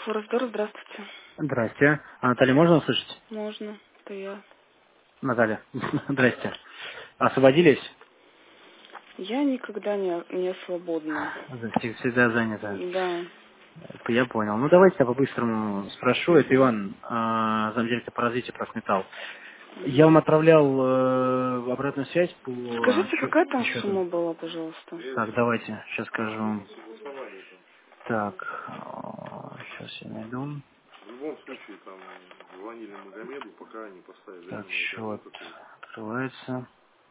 Форестдор, здравствуйте. Здрасте. А Наталья, можно услышать? Можно, это я. Наталья, здрасте. Освободились? Я никогда не свободна. Всегда занято. Да. Я понял. Ну, давайте я по-быстрому спрошу. Это Иван, замдиректор по развитию Профметалл. Я Мгм. вам отправлял обратную связь по Скажите, какая там счету. сумма была, пожалуйста? Так, давайте, сейчас скажу. Так, сейчас я найду. Так, счет открывается.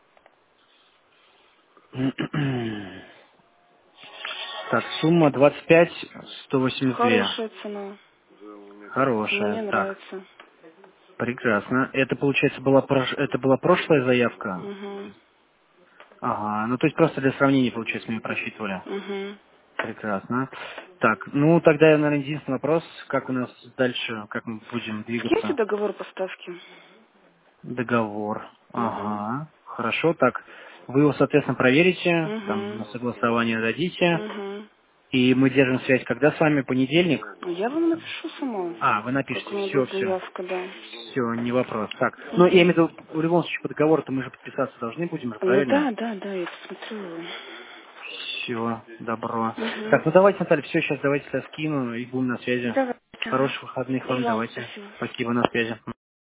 Так, сумма 25 182. Хорошая цена. Мне Хорошая. Так, нравится. прекрасно. Это, получается, это была прошлая заявка? Угу. Ага, ну то есть просто для сравнения, получается, мы ее просчитывали. Угу. Прекрасно. Так, ну тогда, наверное, единственный вопрос, как у нас дальше, как мы будем Скиньте двигаться? договор поставки. Договор. Угу. Ага, хорошо. Так, вы его, соответственно, проверите, там, Угу. на согласование дадите, Угу. и мы держим связь когда с вами? Понедельник? Я вам напишу сама, А, вы как напишите. у меня Все, будет все. заявка, да. Все, не вопрос. Так, ну я Угу. имею в виду, в любом случае по договору-то мы же подписаться должны будем же, Ну правильно? да, да, да, я посмотрю его. Все, добро. Угу. Так, ну давайте, Наталья, все, сейчас давайте я скину и будем на связи. Давайте. Ага. Хороших выходных И вам, вам давайте. спасибо. Спасибо, на связи.